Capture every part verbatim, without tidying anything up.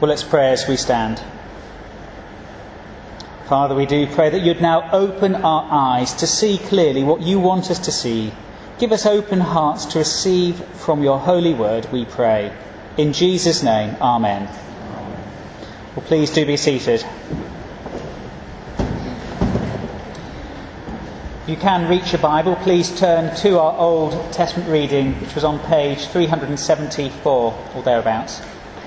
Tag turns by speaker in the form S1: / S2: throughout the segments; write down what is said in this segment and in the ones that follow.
S1: Well, let's pray as we stand. Father, we do pray that you'd now open our eyes to see clearly what you want us to see. Give us open hearts to receive from your holy word, we pray. In Jesus' name, amen. Well, please do be seated. If you can reach a Bible, please turn to our Old Testament reading, which was on page three seventy-four or thereabouts.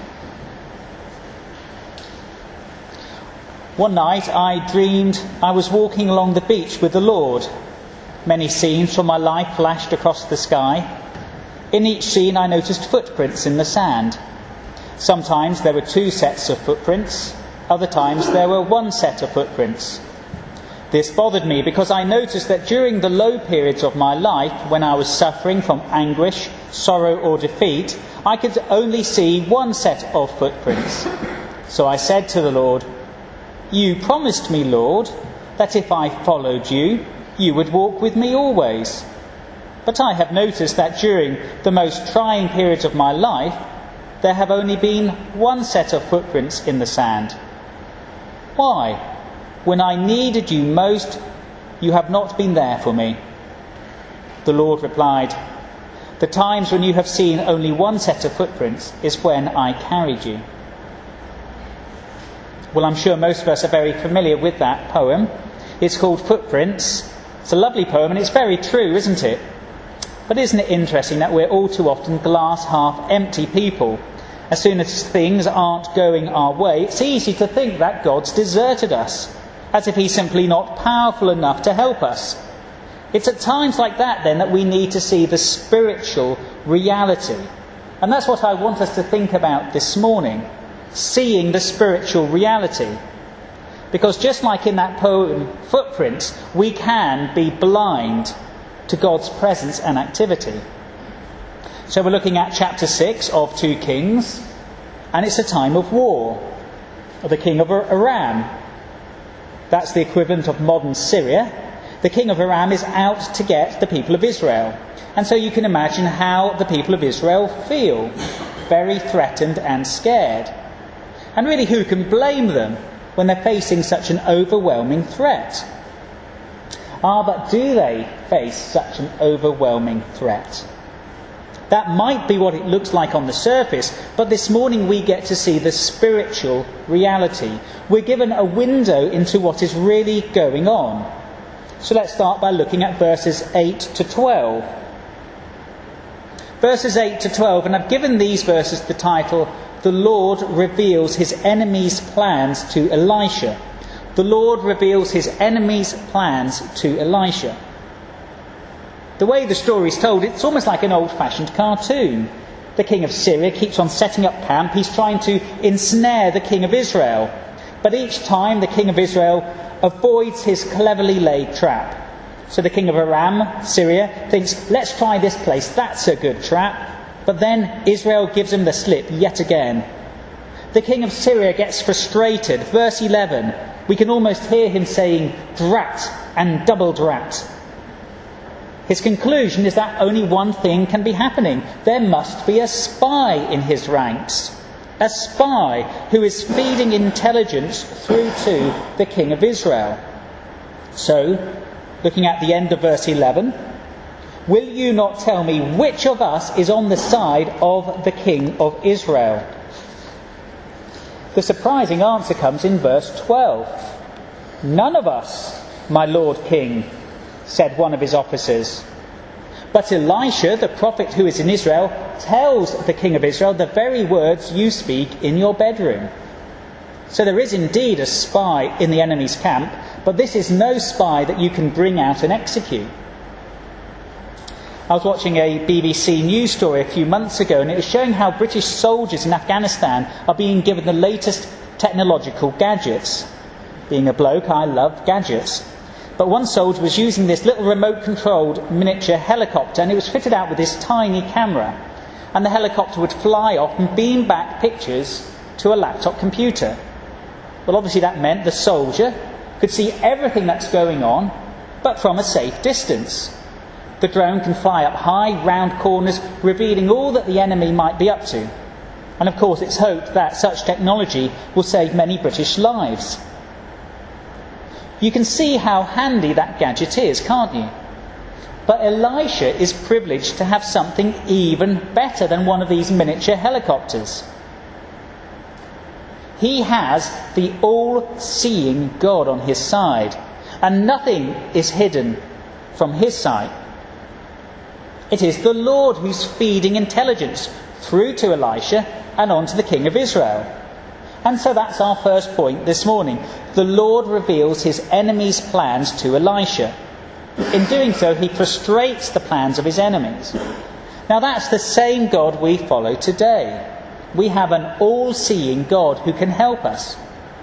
S1: One night I dreamed I was walking along the beach with the Lord. Many scenes from my life flashed across the sky. In each scene I noticed footprints in the sand. Sometimes there were two sets of footprints. Other times there were one set of footprints. This bothered me because I noticed that during the low periods of my life, when I was suffering from anguish, sorrow or defeat, I could only see one set of footprints. So I said to the Lord, "You promised me, Lord, that if I followed you, you would walk with me always. But I have noticed that during the most trying periods of my life, there have only been one set of footprints in the sand. Why? When I needed you most, you have not been there for me." The Lord replied, "The times when you have seen only one set of footprints is when I carried you." Well, I'm sure most of us are very familiar with that poem. It's called Footprints. It's a lovely poem and it's very true, isn't it? But isn't it interesting that we're all too often glass half empty people? As soon as things aren't going our way, it's easy to think that God's deserted us, as if he's simply not powerful enough to help us. It's at times like that then that we need to see the spiritual reality. And that's what I want us to think about this morning. Seeing the spiritual reality. Because just like in that poem, Footprints, we can be blind to God's presence and activity. So we're looking at chapter six of Two Kings, and it's a time of war, of the king of Aram. That's the equivalent of modern Syria. The king of Aram is out to get the people of Israel. And so you can imagine how the people of Israel feel. Very threatened and scared. And really, who can blame them when they're facing such an overwhelming threat? Ah, but do they face such an overwhelming threat? That might be what it looks like on the surface, but this morning we get to see the spiritual reality. We're given a window into what is really going on. So let's start by looking at verses eight to twelve. Verses eight to twelve, and I've given these verses the title, "The Lord reveals his enemies' plans to Elisha." The Lord reveals his enemies' plans to Elisha. The way the story is told, it's almost like an old-fashioned cartoon. The king of Syria keeps on setting up camp. He's trying to ensnare the king of Israel. But each time the king of Israel avoids his cleverly laid trap. So the king of Aram, Syria, thinks, let's try this place. That's a good trap. But then Israel gives him the slip yet again. The king of Syria gets frustrated. Verse eleven, we can almost hear him saying, "Drat and double drat." His conclusion is that only one thing can be happening. There must be a spy in his ranks. A spy who is feeding intelligence through to the king of Israel. So, looking at the end of verse eleven, "Will you not tell me which of us is on the side of the king of Israel?" The surprising answer comes in verse twelve. "None of us, my lord king," said one of his officers. But Elisha, the prophet who is in Israel, tells the king of Israel the very words you speak in your bedroom. So there is indeed a spy in the enemy's camp, but this is no spy that you can bring out and execute. I was watching a B B C news story a few months ago, and it was showing how British soldiers in Afghanistan are being given the latest technological gadgets. Being a bloke, I love gadgets. But one soldier was using this little remote-controlled miniature helicopter, and it was fitted out with this tiny camera. And the helicopter would fly off and beam back pictures to a laptop computer. Well, obviously that meant the soldier could see everything that's going on, but from a safe distance. The drone can fly up high, round corners, revealing all that the enemy might be up to. And of course it's hoped that such technology will save many British lives. You can see how handy that gadget is, can't you? But Elisha is privileged to have something even better than one of these miniature helicopters. He has the all-seeing God on his side, and nothing is hidden from his sight. It is the Lord who's feeding intelligence through to Elisha and on to the king of Israel. And so that's our first point this morning. The Lord reveals his enemies' plans to Elisha. In doing so, he frustrates the plans of his enemies. Now that's the same God we follow today. We have an all-seeing God who can help us.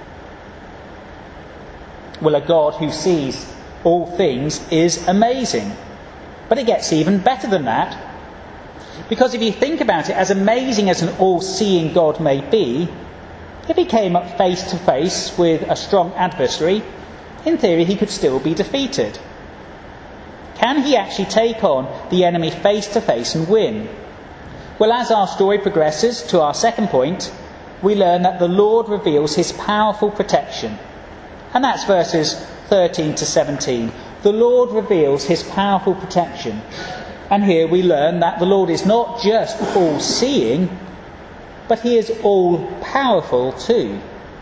S1: Well, a God who sees all things is amazing. But it gets even better than that. Because if you think about it, as amazing as an all-seeing God may be, if he came up face to face with a strong adversary, in theory he could still be defeated. Can he actually take on the enemy face to face and win? Well, as our story progresses to our second point, we learn that the Lord reveals his powerful protection. And that's verses thirteen to seventeen. The Lord reveals his powerful protection. And here we learn that the Lord is not just all-seeing, but he is all-powerful too.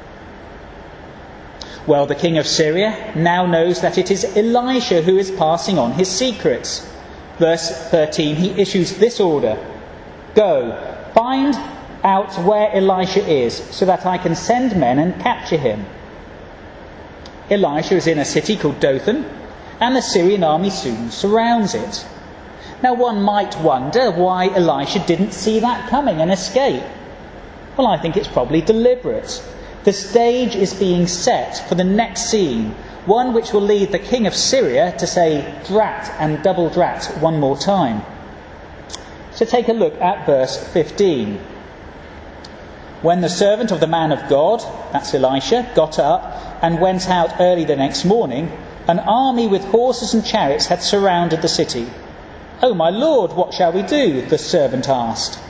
S1: Well, the king of Syria now knows that it is Elisha who is passing on his secrets. Verse thirteen, he issues this order: "Go, find out where Elisha is, so that I can send men and capture him." Elisha is in a city called Dothan, and the Syrian army soon surrounds it. Now one might wonder why Elisha didn't see that coming and escape. Well, I think it's probably deliberate. The stage is being set for the next scene, one which will lead the king of Syria to say drat and double drat one more time. So take a look at verse fifteen. When the servant of the man of God, that's Elisha, got up and went out early the next morning, an army with horses and chariots had surrounded the city. "Oh, my lord, what shall we do?" the servant asked.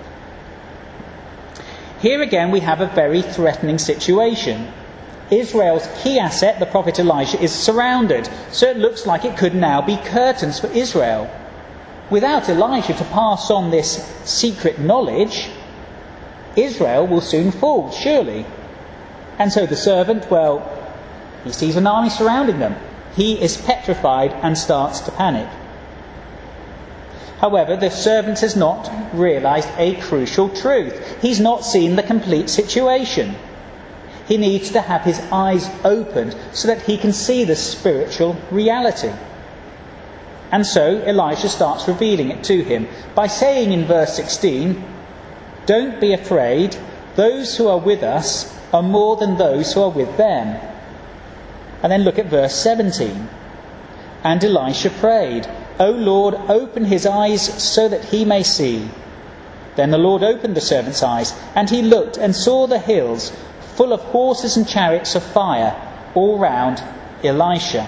S1: Here again we have a very threatening situation. Israel's key asset, the prophet Elisha, is surrounded, so it looks like it could now be curtains for Israel. Without Elisha to pass on this secret knowledge, Israel will soon fall, surely. And so the servant, well, he sees an army surrounding them. He is petrified and starts to panic. However, the servant has not realised a crucial truth. He's not seen the complete situation. He needs to have his eyes opened so that he can see the spiritual reality. And so Elisha starts revealing it to him by saying in verse sixteen, "Don't be afraid, those who are with us are more than those who are with them." And then look at verse seventeen. "And Elisha prayed, 'O Lord, open his eyes so that he may see.' Then the Lord opened the servant's eyes, and he looked and saw the hills full of horses and chariots of fire all round Elisha."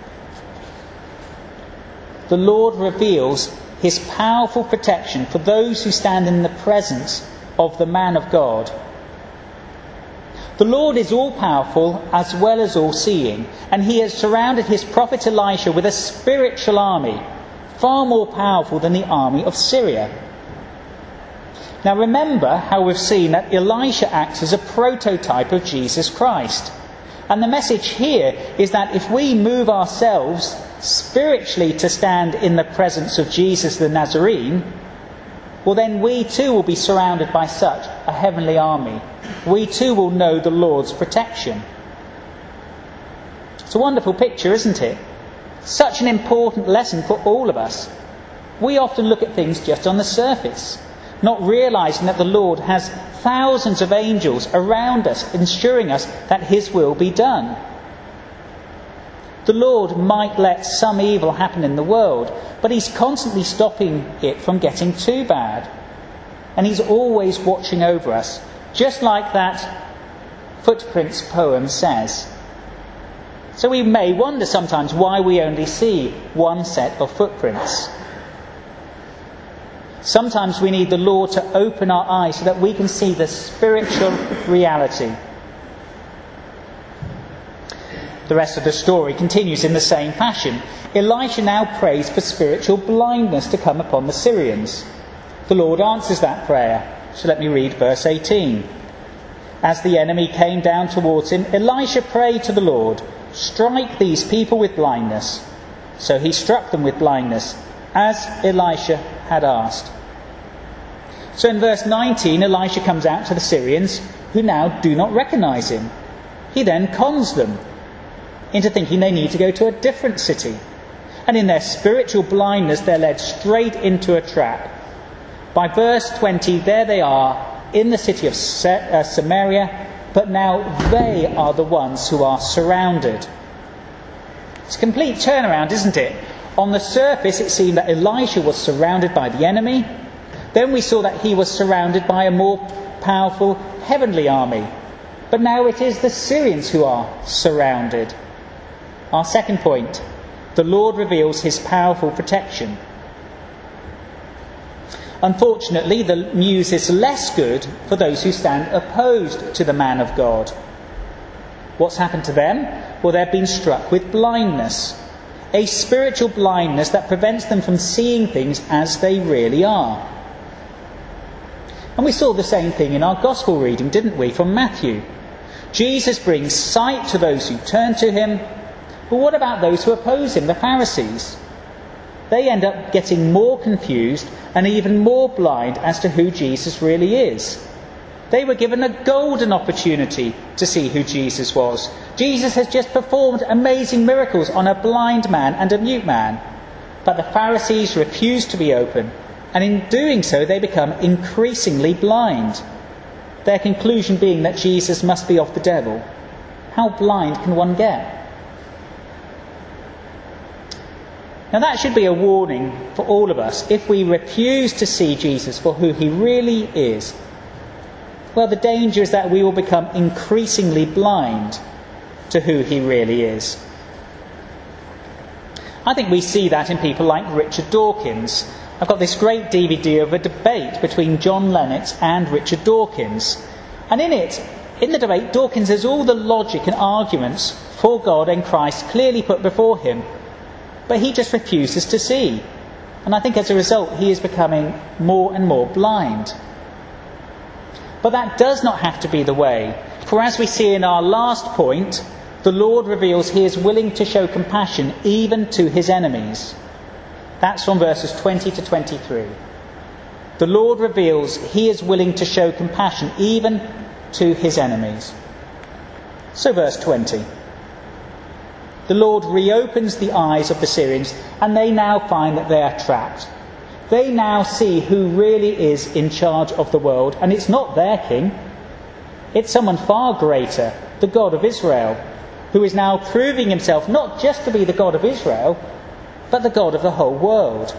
S1: The Lord reveals his powerful protection for those who stand in the presence of the man of God. The Lord is all-powerful as well as all-seeing, and he has surrounded his prophet Elisha with a spiritual army, far more powerful than the army of Syria. Now remember how we've seen that Elisha acts as a prototype of Jesus Christ. And the message here is that if we move ourselves spiritually to stand in the presence of Jesus the Nazarene, well then we too will be surrounded by such a heavenly army. We too will know the Lord's protection. It's a wonderful picture, isn't it? Such an important lesson for all of us. We often look at things just on the surface, not realising that the Lord has thousands of angels around us, ensuring us that his will be done. The Lord might let some evil happen in the world, but he's constantly stopping it from getting too bad. And he's always watching over us, just like that Footprints poem says. So we may wonder sometimes why we only see one set of footprints. Sometimes we need the Lord to open our eyes so that we can see the spiritual reality. The rest of the story continues in the same fashion. Elisha now prays for spiritual blindness to come upon the Syrians. The Lord answers that prayer. So let me read verse eighteen. As the enemy came down towards him, Elisha prayed to the Lord, "Strike these people with blindness." So he struck them with blindness, as Elisha had asked. So in verse nineteen, Elisha comes out to the Syrians, who now do not recognise him. He then cons them into thinking they need to go to a different city. And in their spiritual blindness, they're led straight into a trap. By verse twenty, there they are in the city of Samaria, but now they are the ones who are surrounded. It's a complete turnaround, isn't it? On the surface, it seemed that Elisha was surrounded by the enemy. Then we saw that he was surrounded by a more powerful heavenly army. But now it is the Syrians who are surrounded. Our second point, the Lord reveals his powerful protection. Unfortunately, the news is less good for those who stand opposed to the man of God. What's happened to them? Well, they've been struck with blindness. A spiritual blindness that prevents them from seeing things as they really are. And we saw the same thing in our gospel reading, didn't we, from Matthew? Jesus brings sight to those who turn to him. But what about those who oppose him, the Pharisees? They end up getting more confused and even more blind as to who Jesus really is. They were given a golden opportunity to see who Jesus was. Jesus has just performed amazing miracles on a blind man and a mute man. But the Pharisees refused to be open, and in doing so they become increasingly blind. Their conclusion being that Jesus must be of the devil. How blind can one get? Now that should be a warning for all of us. If we refuse to see Jesus for who he really is, well, the danger is that we will become increasingly blind to who he really is. I think we see that in people like Richard Dawkins. I've got this great D V D of a debate between John Lennox and Richard Dawkins. And in it, in the debate, Dawkins has all the logic and arguments for God and Christ clearly put before him. But he just refuses to see. And I think as a result, he is becoming more and more blind. But that does not have to be the way. For as we see in our last point, the Lord reveals he is willing to show compassion even to his enemies. That's from verses twenty to twenty-three. The Lord reveals he is willing to show compassion even to his enemies. So verse twenty. The Lord reopens the eyes of the Syrians, and they now find that they are trapped. They now see who really is in charge of the world, and it's not their king. It's someone far greater, the God of Israel, who is now proving himself not just to be the God of Israel, but the God of the whole world.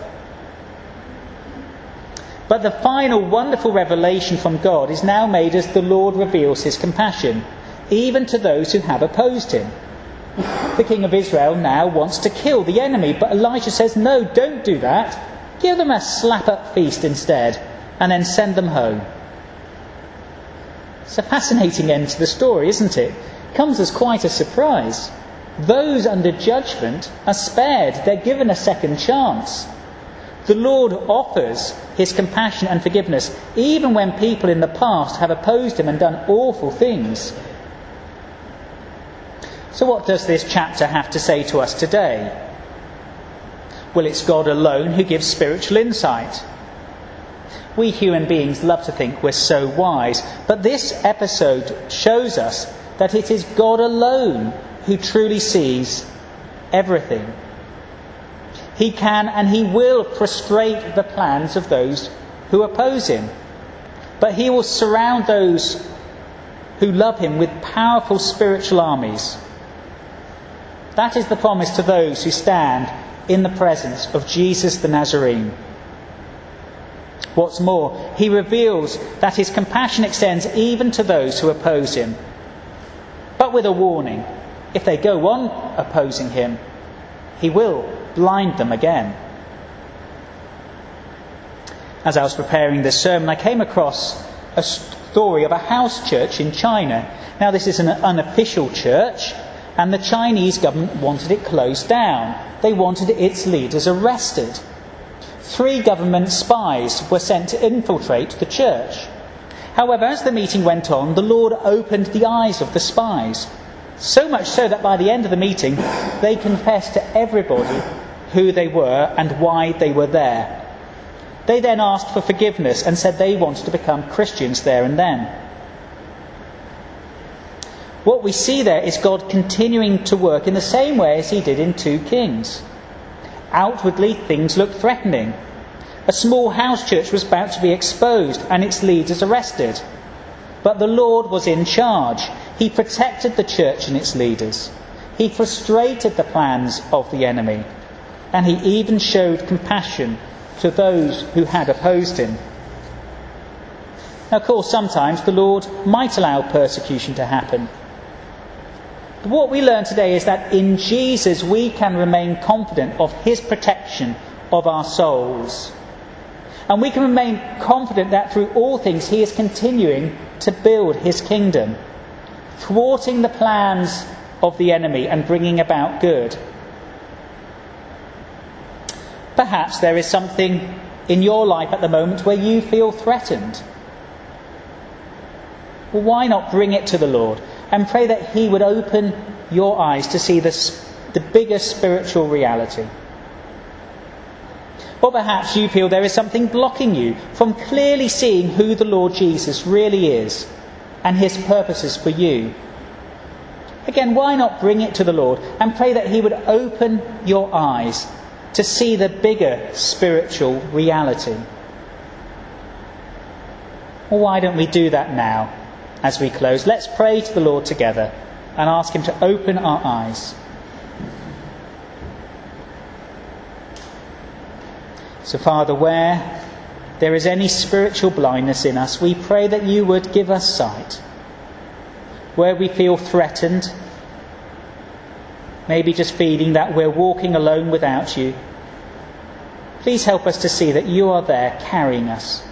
S1: But the final wonderful revelation from God is now made as the Lord reveals his compassion, even to those who have opposed him. The king of Israel now wants to kill the enemy, but Elisha says, no, don't do that. Give them a slap-up feast instead, and then send them home. It's a fascinating end to the story, isn't it? It comes as quite a surprise. Those under judgment are spared. They're given a second chance. The Lord offers his compassion and forgiveness, even when people in the past have opposed him and done awful things. So what does this chapter have to say to us today? Well, it's God alone who gives spiritual insight. We human beings love to think we're so wise, but this episode shows us that it is God alone who truly sees everything. He can and he will frustrate the plans of those who oppose him, but he will surround those who love him with powerful spiritual armies. That is the promise to those who stand in the presence of Jesus the Nazarene. What's more, he reveals that his compassion extends even to those who oppose him. But with a warning, if they go on opposing him, he will blind them again. As I was preparing this sermon, I came across a story of a house church in China. Now, this is an unofficial church, and the Chinese government wanted it closed down. They wanted its leaders arrested. Three government spies were sent to infiltrate the church. However, as the meeting went on, the Lord opened the eyes of the spies. So much so that by the end of the meeting, they confessed to everybody who they were and why they were there. They then asked for forgiveness and said they wanted to become Christians there and then. What we see there is God continuing to work in the same way as he did in two Kings. Outwardly, things looked threatening. A small house church was about to be exposed and its leaders arrested. But the Lord was in charge. He protected the church and its leaders. He frustrated the plans of the enemy. And he even showed compassion to those who had opposed him. Now, of course, sometimes the Lord might allow persecution to happen. But what we learn today is that in Jesus we can remain confident of his protection of our souls. And we can remain confident that through all things he is continuing to build his kingdom, thwarting the plans of the enemy and bringing about good. Perhaps there is something in your life at the moment where you feel threatened. Well, why not bring it to the Lord and pray that he would open your eyes to see the, the bigger spiritual reality? Or perhaps you feel there is something blocking you from clearly seeing who the Lord Jesus really is and his purposes for you. Again, why not bring it to the Lord and pray that he would open your eyes to see the bigger spiritual reality? Well, why don't we do that now as we close? Let's pray to the Lord together and ask him to open our eyes. So, Father, where there is any spiritual blindness in us, we pray that you would give us sight. Where we feel threatened, maybe just feeling that we're walking alone without you, please help us to see that you are there carrying us.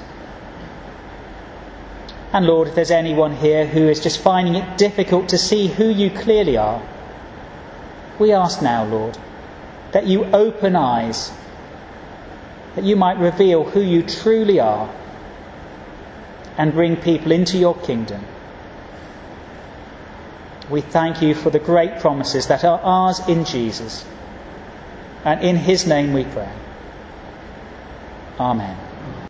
S1: And Lord, if there's anyone here who is just finding it difficult to see who you clearly are, we ask now, Lord, that you open eyes, that you might reveal who you truly are and bring people into your kingdom. We thank you for the great promises that are ours in Jesus. And in his name we pray. Amen.